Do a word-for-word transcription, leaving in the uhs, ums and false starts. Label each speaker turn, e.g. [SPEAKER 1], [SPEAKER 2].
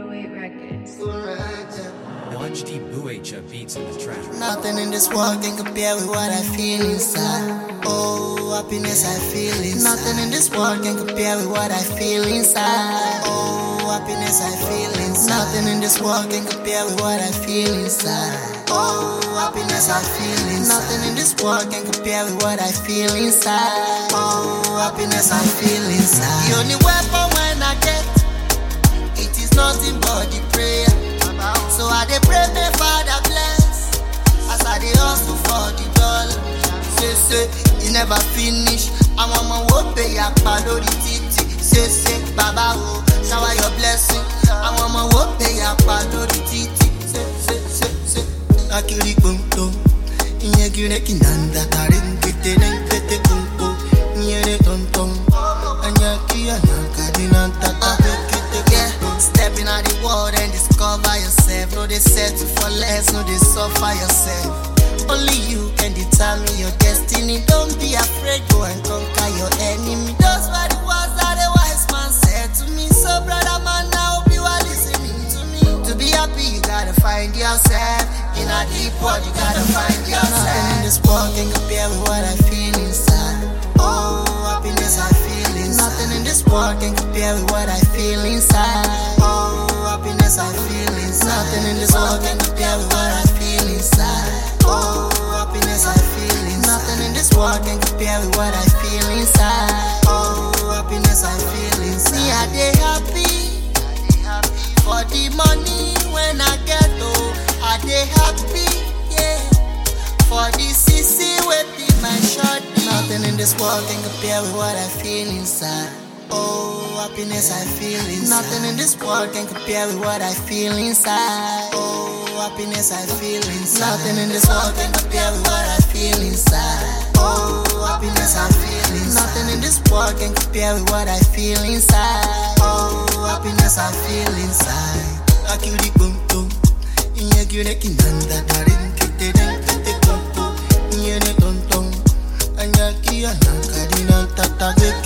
[SPEAKER 1] oh eight Records.
[SPEAKER 2] H D Buecha beats in the track.
[SPEAKER 3] Nothing in this world can compare with what I feel inside. Oh, happiness I feel inside. Nothing in this world can compare with what I feel inside. Oh, happiness I feel inside. Nothing in this world can compare with what I feel inside. Oh, happiness I feel inside. Nothing in this world can compare with what I feel inside. Oh, happiness I feel inside. The only weapon when I get it is nothing but the prayer. So I dey pray me Father bless as I dey hustle for the dollar. Say say you never finish. I want my work pay ya lórí títì. Say say Baba o shower your blessing. I want my work pay ya lórí títì. Say say say say. Akiri pumto, iye kire kinanda tare nkete nkete kumpo. Iye re tonton, anya kiya nakadina tata. Step in out the world and discover yourself. No, they settle for less, no, they suffer yourself. Only you can determine your destiny. Don't be afraid, go and conquer your enemy. Those were the words that a wise man said to me. So, brother man, I hope you are listening to me. To be happy, you gotta find yourself. In a deep world, you gotta find yourself. Nothing in this world can compare with what I feel inside. Oh, happiness I feel inside. Nothing in this world can compare with what I feel inside. Oh, happiness I feel inside. Nothing in this world can compare with what I feel inside. Oh, happiness I feel inside. Nothing in this world can compare with what I feel inside. Oh, happiness I feel inside. Me, I dey happy for the money when I get oh. I dey happy, yeah, for the C C with be my shorty. Nothing in this world can compare with what I feel inside. Oh, happiness I feel inside. Nothing in this world can compare with what I feel inside. Oh, happiness I feel inside. Nothing in this world can compare with what I feel inside. Oh, happiness I feel inside. Nothing in this world can compare with what I feel inside. Oh, happiness I feel inside. Akiri pumto, iye kire kinanda tarin kete den kete kumpo. Iye ne tonton, anya kiya nakadina tata.